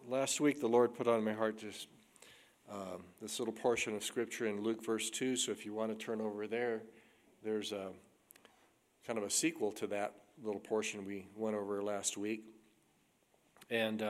Last week the Lord put on my heart just this little portion of Scripture in Luke verse 2, so if you want to turn over there, there's a kind of a sequel to that little portion we went over last week. And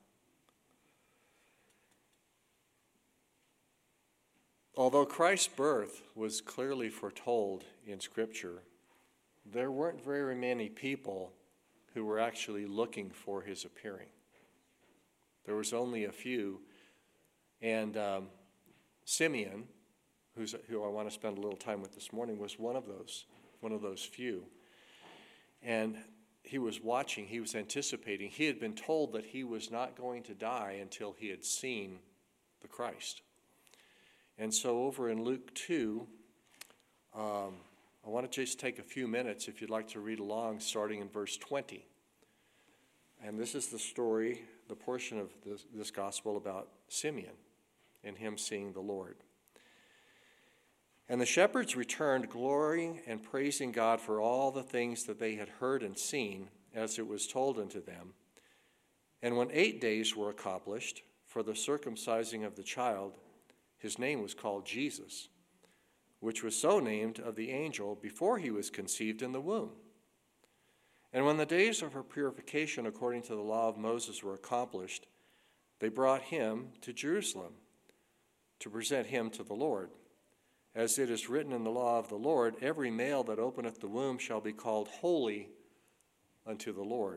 although Christ's birth was clearly foretold in Scripture, there weren't very many people who were actually looking for his appearing. There was only a few, and Simeon, who I want to spend a little time with this morning, was one of those few. And he was watching, he was anticipating. He had been told that he was not going to die until he had seen the Christ. And so over in Luke 2, I want to just take a few minutes, if you'd like to read along, starting in verse 20. And this is the story, the portion of this gospel about Simeon and him seeing the Lord. And the shepherds returned, glorying and praising God for all the things that they had heard and seen, as it was told unto them. And when 8 days were accomplished for the circumcising of the child, his name was called Jesus, which was so named of the angel before he was conceived in the womb. And when the days of her purification according to the law of Moses were accomplished, they brought him to Jerusalem to present him to the Lord. As it is written in the law of the Lord, every male that openeth the womb shall be called holy unto the Lord.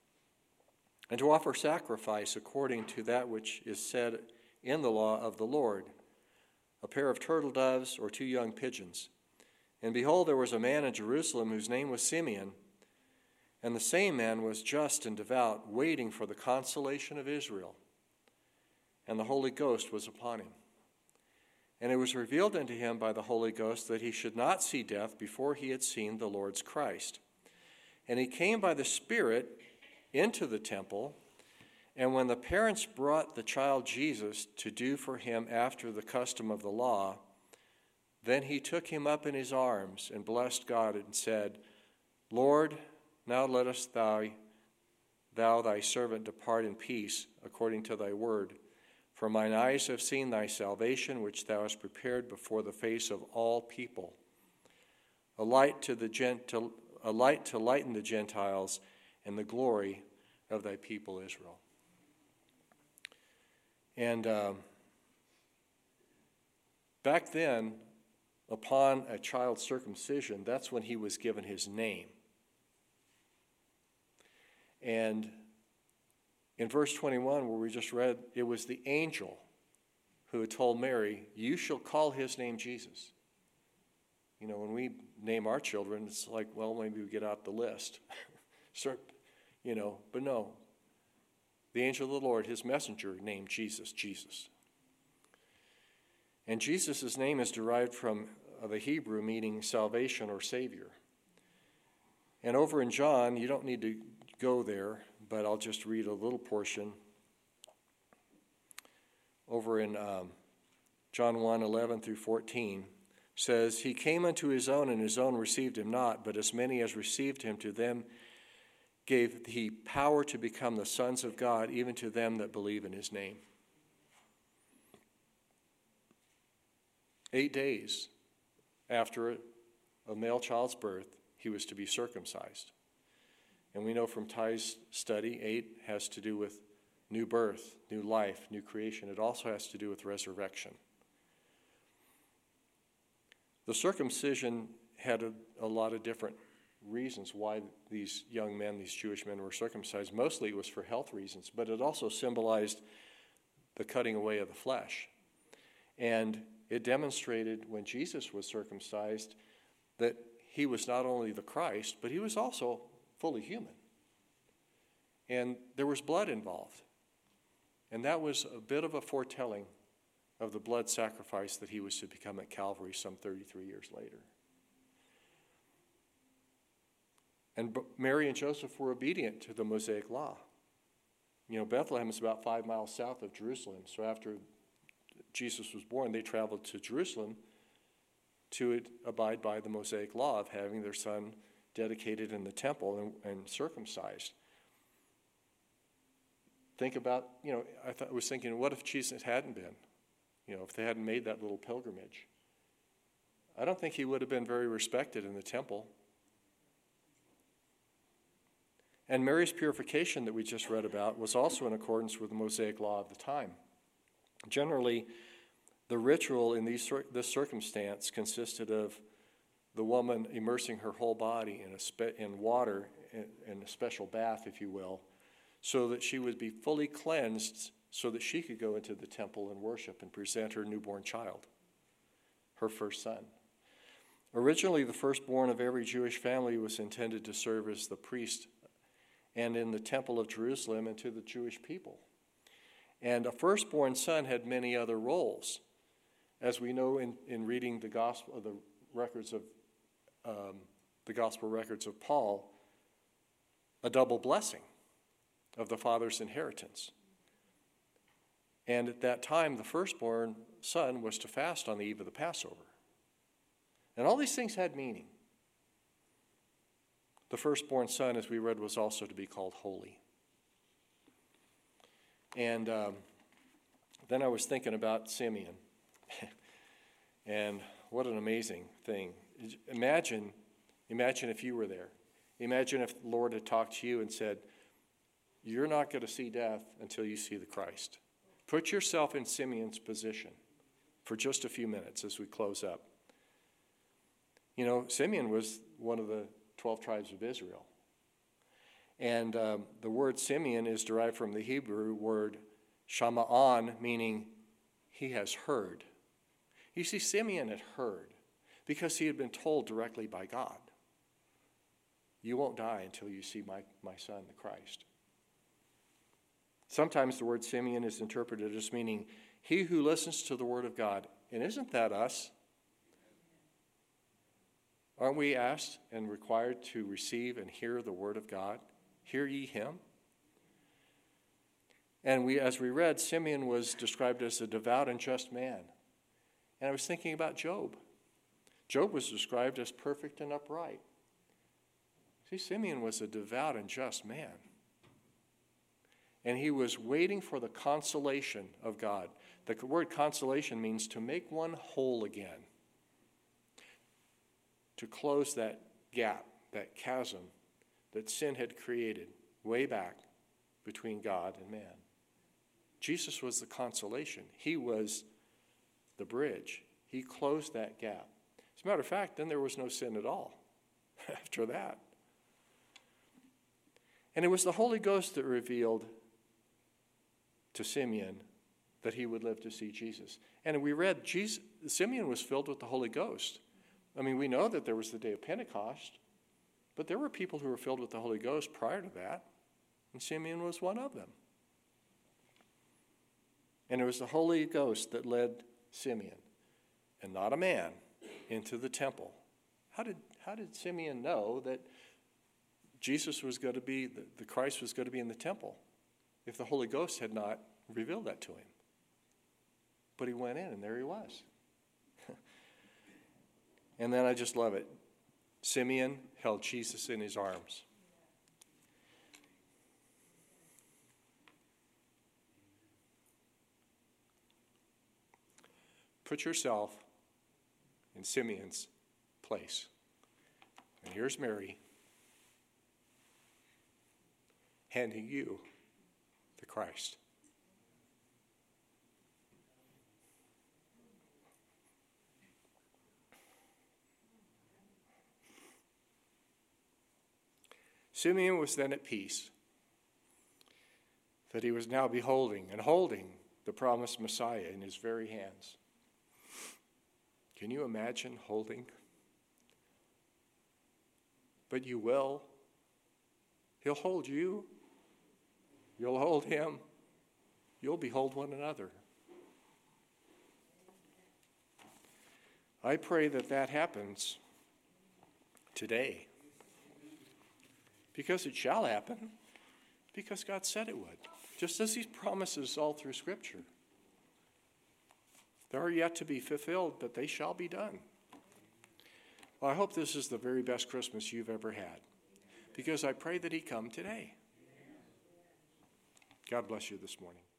And to offer sacrifice according to that which is said in the law of the Lord, a pair of turtle doves or 2 young pigeons. And behold, there was a man in Jerusalem whose name was Simeon, and the same man was just and devout, waiting for the consolation of Israel. And the Holy Ghost was upon him. And it was revealed unto him by the Holy Ghost that he should not see death before he had seen the Lord's Christ. And he came by the Spirit into the temple, and when the parents brought the child Jesus to do for him after the custom of the law, then he took him up in his arms and blessed God and said, Lord, now lettest thou thy servant depart in peace according to thy word. For mine eyes have seen thy salvation, which thou hast prepared before the face of all people, a light to lighten the Gentiles, and the glory of thy people Israel. And back then, upon a child's circumcision, that's when he was given his name. And in verse 21, where we just read, it was the angel who had told Mary, you shall call his name Jesus. You know, when we name our children, it's like, well, maybe we get out the list. But no. The angel of the Lord, his messenger, named Jesus, Jesus. And Jesus' name is derived from the Hebrew meaning salvation or Savior. And over in John, you don't need to go there, but I'll just read a little portion. Over in John 1:11 through 14, says, he came unto his own, and his own received him not, but as many as received him, to them gave he power to become the sons of God, even to them that believe in his name. 8 days after a male child's birth, he was to be circumcised. And we know from Ty's study, 8 has to do with new birth, new life, new creation. It also has to do with resurrection. The circumcision had a lot of different reasons why these young men, these Jewish men, were circumcised. Mostly it was for health reasons, but it also symbolized the cutting away of the flesh. And it demonstrated when Jesus was circumcised that he was not only the Christ, but he was also fully human. And there was blood involved. And that was a bit of a foretelling of the blood sacrifice that he was to become at Calvary some 33 years later. And Mary and Joseph were obedient to the Mosaic law. You know, Bethlehem is about 5 miles south of Jerusalem. So after Jesus was born, they traveled to Jerusalem to abide by the Mosaic law of having their son dedicated in the temple and circumcised. think about, I was thinking, what if Jesus hadn't been? If they hadn't made that little pilgrimage. I don't think he would have been very respected in the temple. And Mary's purification that we just read about was also in accordance with the Mosaic law of the time. Generally, the ritual in this circumstance consisted of the woman immersing her whole body in water, in a special bath, if you will, so that she would be fully cleansed so that she could go into the temple and worship and present her newborn child, her first son. Originally, the firstborn of every Jewish family was intended to serve as the priest and in the temple of Jerusalem and to the Jewish people. And a firstborn son had many other roles. As we know in reading the gospel records of the gospel records of Paul, a double blessing of the father's inheritance. And at that time, the firstborn son was to fast on the eve of the Passover. And all these things had meaning. The firstborn son, as we read, was also to be called holy. And then I was thinking about Simeon. And what an amazing thing. Imagine if you were there. Imagine if the Lord had talked to you and said, you're not going to see death until you see the Christ. Put yourself in Simeon's position for just a few minutes as we close up. Simeon was one of the 12 tribes of Israel. And the word Simeon is derived from the Hebrew word shama'an, meaning he has heard. You see, Simeon had heard because he had been told directly by God, you won't die until you see my son, the Christ. Sometimes the word Simeon is interpreted as meaning he who listens to the word of God. And isn't that us? Aren't we asked and required to receive and hear the word of God? Hear ye him? And as we read, Simeon was described as a devout and just man. And I was thinking about Job. Job was described as perfect and upright. See, Simeon was a devout and just man. And he was waiting for the consolation of God. The word consolation means to make one whole again. To close that gap, that chasm that sin had created way back between God and man. Jesus was the consolation. He was the bridge. He closed that gap. As a matter of fact, then there was no sin at all after that. And it was the Holy Ghost that revealed to Simeon that he would live to see Jesus. And we read Simeon was filled with the Holy Ghost. I mean, we know that there was the day of Pentecost, but there were people who were filled with the Holy Ghost prior to that, and Simeon was one of them. And it was the Holy Ghost that led Simeon, and not a man, into the temple. How did Simeon know that Jesus was going to be, the Christ was going to be in the temple, if the Holy Ghost had not revealed that to him? But he went in, and there he was. And then I just love it. Simeon held Jesus in his arms. Put yourself in Simeon's place. And here's Mary handing you the Christ. Simeon was then at peace that he was now beholding and holding the promised Messiah in his very hands. Can you imagine holding? But you will. He'll hold you. You'll hold him. You'll behold one another. I pray that happens today. Because it shall happen. Because God said it would. Just as he promises all through Scripture. They are yet to be fulfilled, but they shall be done. Well, I hope this is the very best Christmas you've ever had. Because I pray that he come today. God bless you this morning.